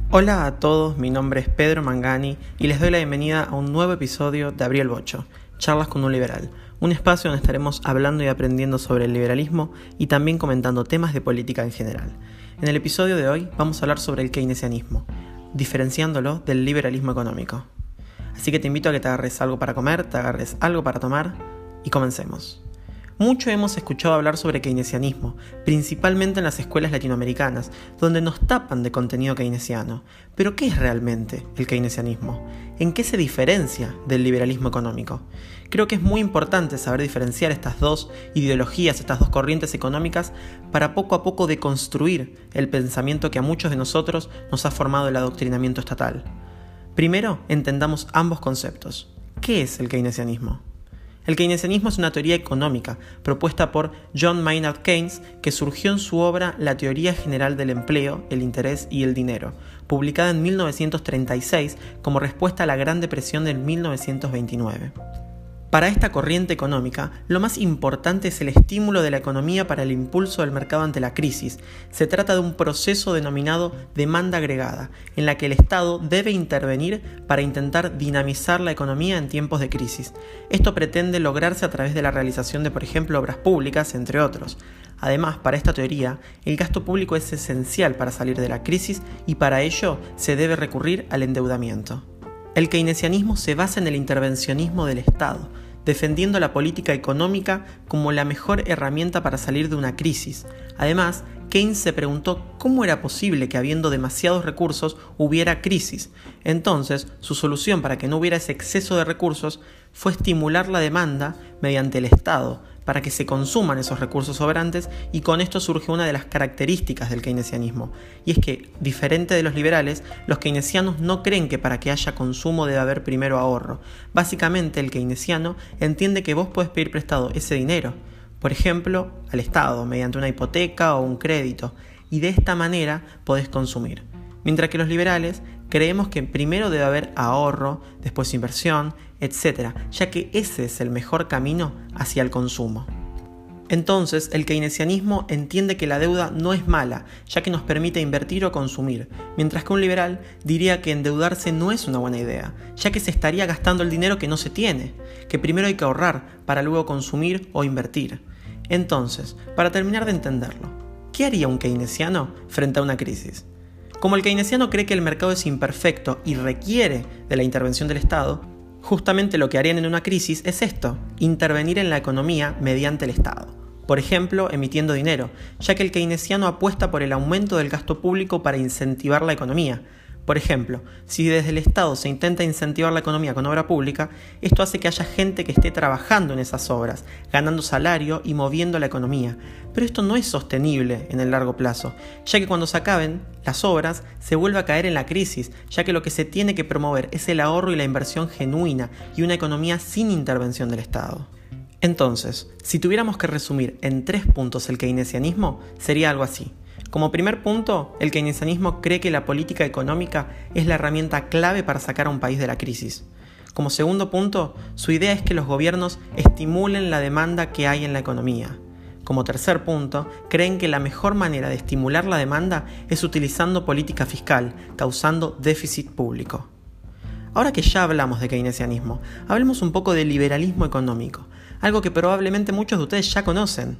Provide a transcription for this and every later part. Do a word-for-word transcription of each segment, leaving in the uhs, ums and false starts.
Hola a todos, mi nombre es Pedro Mangani y les doy la bienvenida a un nuevo episodio de Abrí el Bocho, Charlas con un Liberal, un espacio donde estaremos hablando y aprendiendo sobre el liberalismo y también comentando temas de política en general. En el episodio de hoy vamos a hablar sobre el keynesianismo, diferenciándolo del liberalismo económico. Así que te invito a que te agarres algo para comer, te agarres algo para tomar y comencemos. Mucho hemos escuchado hablar sobre keynesianismo, principalmente en las escuelas latinoamericanas, donde nos tapan de contenido keynesiano. Pero ¿qué es realmente el keynesianismo? ¿En qué se diferencia del liberalismo económico? Creo que es muy importante saber diferenciar estas dos ideologías, estas dos corrientes económicas, para poco a poco deconstruir el pensamiento que a muchos de nosotros nos ha formado el adoctrinamiento estatal. Primero, entendamos ambos conceptos. ¿Qué es el keynesianismo? El keynesianismo es una teoría económica propuesta por John Maynard Keynes que surgió en su obra La teoría general del empleo, el interés y el dinero, publicada en mil novecientos treinta y seis como respuesta a la Gran Depresión del mil novecientos veintinueve. Para esta corriente económica, lo más importante es el estímulo de la economía para el impulso del mercado ante la crisis. Se trata de un proceso denominado demanda agregada, en la que el Estado debe intervenir para intentar dinamizar la economía en tiempos de crisis. Esto pretende lograrse a través de la realización de, por ejemplo, obras públicas, entre otros. Además, para esta teoría, el gasto público es esencial para salir de la crisis y para ello se debe recurrir al endeudamiento. El keynesianismo se basa en el intervencionismo del Estado, defendiendo la política económica como la mejor herramienta para salir de una crisis. Además, Keynes se preguntó cómo era posible que habiendo demasiados recursos hubiera crisis. Entonces, su solución para que no hubiera ese exceso de recursos fue estimular la demanda mediante el Estado, para que se consuman esos recursos sobrantes, y con esto surge una de las características del keynesianismo, y es que, diferente de los liberales, los keynesianos no creen que para que haya consumo debe haber primero ahorro. Básicamente, el keynesiano entiende que vos podés pedir prestado ese dinero, por ejemplo, al Estado, mediante una hipoteca o un crédito, y de esta manera podés consumir. Mientras que los liberales creemos que primero debe haber ahorro, después inversión, etcétera, ya que ese es el mejor camino hacia el consumo. Entonces, el keynesianismo entiende que la deuda no es mala, ya que nos permite invertir o consumir, mientras que un liberal diría que endeudarse no es una buena idea, ya que se estaría gastando el dinero que no se tiene, que primero hay que ahorrar para luego consumir o invertir. Entonces, para terminar de entenderlo, ¿qué haría un keynesiano frente a una crisis? Como el keynesiano cree que el mercado es imperfecto y requiere de la intervención del Estado, justamente lo que harían en una crisis es esto, intervenir en la economía mediante el Estado. Por ejemplo, emitiendo dinero, ya que el keynesiano apuesta por el aumento del gasto público para incentivar la economía. Por ejemplo, si desde el Estado se intenta incentivar la economía con obra pública, esto hace que haya gente que esté trabajando en esas obras, ganando salario y moviendo la economía. Pero esto no es sostenible en el largo plazo, ya que cuando se acaben las obras se vuelve a caer en la crisis, ya que lo que se tiene que promover es el ahorro y la inversión genuina y una economía sin intervención del Estado. Entonces, si tuviéramos que resumir en tres puntos el keynesianismo, sería algo así. Como primer punto, el keynesianismo cree que la política económica es la herramienta clave para sacar a un país de la crisis. Como segundo punto, su idea es que los gobiernos estimulen la demanda que hay en la economía. Como tercer punto, creen que la mejor manera de estimular la demanda es utilizando política fiscal, causando déficit público. Ahora que ya hablamos de keynesianismo, hablemos un poco de liberalismo económico, algo que probablemente muchos de ustedes ya conocen.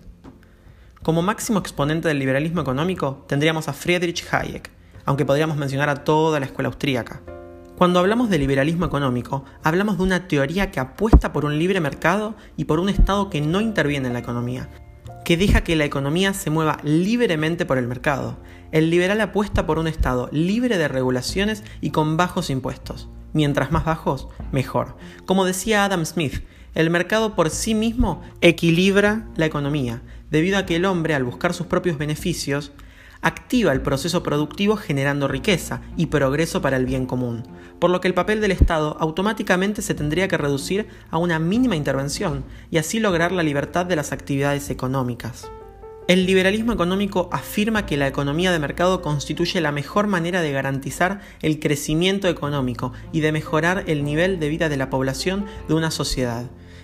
Como máximo exponente del liberalismo económico tendríamos a Friedrich Hayek, aunque podríamos mencionar a toda la escuela austríaca. Cuando hablamos de liberalismo económico, hablamos de una teoría que apuesta por un libre mercado y por un Estado que no interviene en la economía, que deja que la economía se mueva libremente por el mercado. El liberal apuesta por un Estado libre de regulaciones y con bajos impuestos. Mientras más bajos, mejor. Como decía Adam Smith, el mercado por sí mismo equilibra la economía, debido a que el hombre, al buscar sus propios beneficios, activa el proceso productivo generando riqueza y progreso para el bien común, por lo que el papel del Estado automáticamente se tendría que reducir a una mínima intervención y así lograr la libertad de las actividades económicas. El liberalismo económico afirma que la economía de mercado constituye la mejor manera de garantizar el crecimiento económico y de mejorar el nivel de vida de la población de una sociedad,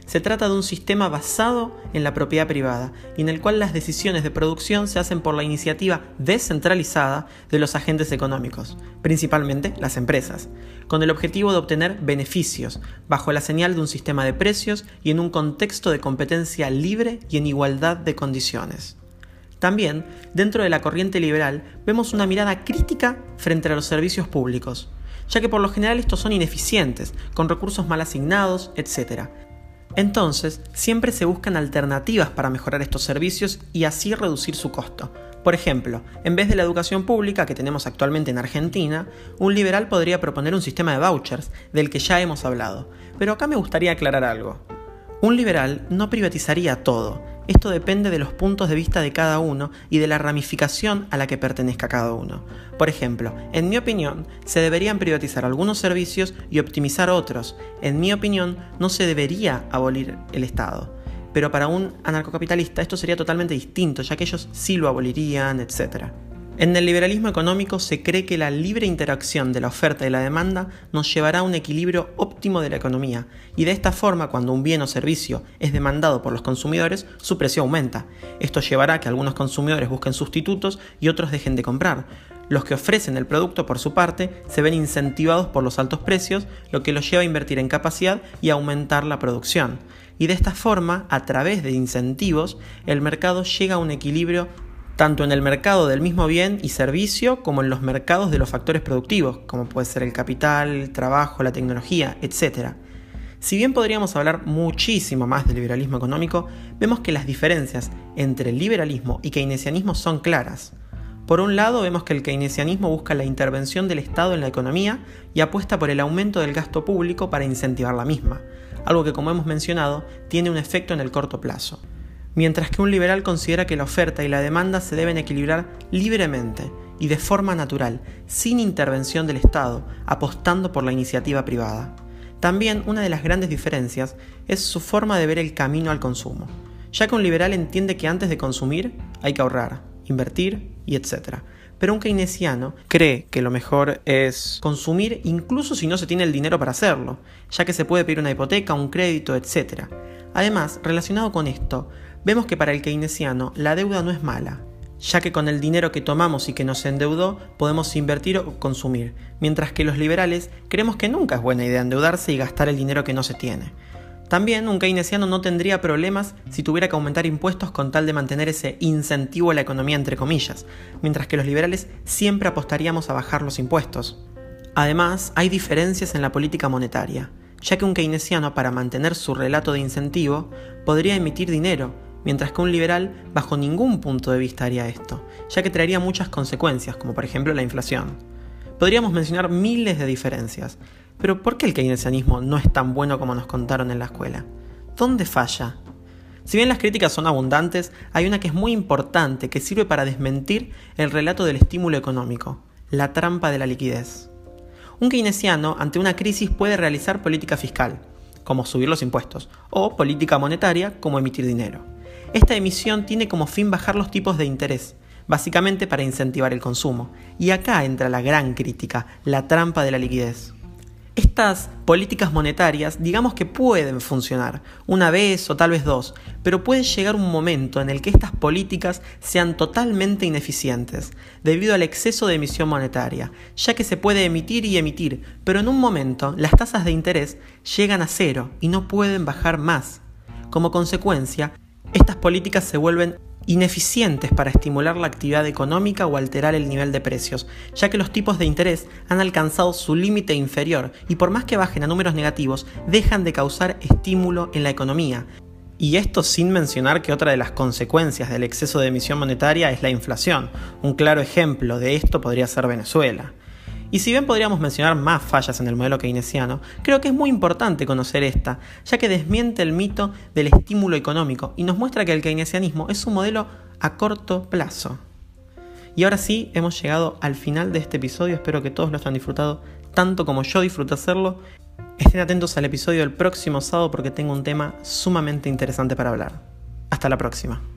Se trata de un sistema basado en la propiedad privada y en el cual las decisiones de producción se hacen por la iniciativa descentralizada de los agentes económicos, principalmente las empresas, con el objetivo de obtener beneficios bajo la señal de un sistema de precios y en un contexto de competencia libre y en igualdad de condiciones. También, dentro de la corriente liberal, vemos una mirada crítica frente a los servicios públicos, ya que por lo general estos son ineficientes, con recursos mal asignados, etcétera. Entonces, siempre se buscan alternativas para mejorar estos servicios y así reducir su costo. Por ejemplo, en vez de la educación pública que tenemos actualmente en Argentina, un liberal podría proponer un sistema de vouchers, del que ya hemos hablado. Pero acá me gustaría aclarar algo. Un liberal no privatizaría todo. Esto depende de los puntos de vista de cada uno y de la ramificación a la que pertenezca cada uno. Por ejemplo, en mi opinión, se deberían privatizar algunos servicios y optimizar otros. En mi opinión, no se debería abolir el Estado. Pero para un anarcocapitalista esto sería totalmente distinto, ya que ellos sí lo abolirían, etcétera. En el liberalismo económico se cree que la libre interacción de la oferta y la demanda nos llevará a un equilibrio óptimo de la economía, y de esta forma, cuando un bien o servicio es demandado por los consumidores, su precio aumenta. Esto llevará a que algunos consumidores busquen sustitutos y otros dejen de comprar. Los que ofrecen el producto, por su parte, se ven incentivados por los altos precios, lo que los lleva a invertir en capacidad y aumentar la producción. Y de esta forma, a través de incentivos, el mercado llega a un equilibrio tanto en el mercado del mismo bien y servicio como en los mercados de los factores productivos, como puede ser el capital, el trabajo, la tecnología, etcétera. Si bien podríamos hablar muchísimo más del liberalismo económico, vemos que las diferencias entre el liberalismo y keynesianismo son claras. Por un lado, vemos que el keynesianismo busca la intervención del Estado en la economía y apuesta por el aumento del gasto público para incentivar la misma, algo que, como hemos mencionado, tiene un efecto en el corto plazo. Mientras que un liberal considera que la oferta y la demanda se deben equilibrar libremente y de forma natural, sin intervención del Estado, apostando por la iniciativa privada. También una de las grandes diferencias es su forma de ver el camino al consumo, ya que un liberal entiende que antes de consumir hay que ahorrar, invertir y etcétera. Pero un keynesiano cree que lo mejor es consumir incluso si no se tiene el dinero para hacerlo, ya que se puede pedir una hipoteca, un crédito, etcétera. Además, relacionado con esto, vemos que para el keynesiano la deuda no es mala, ya que con el dinero que tomamos y que nos endeudó podemos invertir o consumir, mientras que los liberales creemos que nunca es buena idea endeudarse y gastar el dinero que no se tiene. También un keynesiano no tendría problemas si tuviera que aumentar impuestos con tal de mantener ese incentivo a la economía entre comillas, mientras que los liberales siempre apostaríamos a bajar los impuestos. Además, hay diferencias en la política monetaria, ya que un keynesiano, para mantener su relato de incentivo, podría emitir dinero, mientras que un liberal bajo ningún punto de vista haría esto, ya que traería muchas consecuencias, como por ejemplo la inflación. Podríamos mencionar miles de diferencias, pero ¿por qué el keynesianismo no es tan bueno como nos contaron en la escuela? ¿Dónde falla? Si bien las críticas son abundantes, hay una que es muy importante que sirve para desmentir el relato del estímulo económico, la trampa de la liquidez. Un keynesiano ante una crisis puede realizar política fiscal, como subir los impuestos, o política monetaria, como emitir dinero. Esta emisión tiene como fin bajar los tipos de interés, básicamente para incentivar el consumo. Y acá entra la gran crítica, la trampa de la liquidez. Estas políticas monetarias, digamos que pueden funcionar, una vez o tal vez dos, pero puede llegar un momento en el que estas políticas sean totalmente ineficientes, debido al exceso de emisión monetaria, ya que se puede emitir y emitir, pero en un momento las tasas de interés llegan a cero y no pueden bajar más. Como consecuencia, estas políticas se vuelven ineficientes para estimular la actividad económica o alterar el nivel de precios, ya que los tipos de interés han alcanzado su límite inferior y por más que bajen a números negativos, dejan de causar estímulo en la economía. Y esto sin mencionar que otra de las consecuencias del exceso de emisión monetaria es la inflación. Un claro ejemplo de esto podría ser Venezuela. Y si bien podríamos mencionar más fallas en el modelo keynesiano, creo que es muy importante conocer esta, ya que desmiente el mito del estímulo económico y nos muestra que el keynesianismo es un modelo a corto plazo. Y ahora sí, hemos llegado al final de este episodio, espero que todos lo hayan disfrutado tanto como yo disfruté hacerlo. Estén atentos al episodio del próximo sábado porque tengo un tema sumamente interesante para hablar. Hasta la próxima.